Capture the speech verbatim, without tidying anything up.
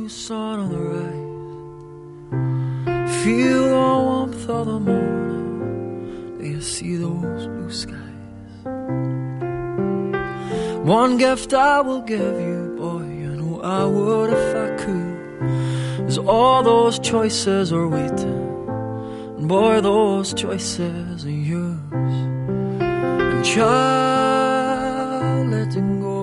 new sun on the rise. Feel the warmth of the morning. Do you see those blue skies? One gift I will give you, boy, you know I would if I could, is all those choices are waiting, and boy, those choices are yours. And child, letting go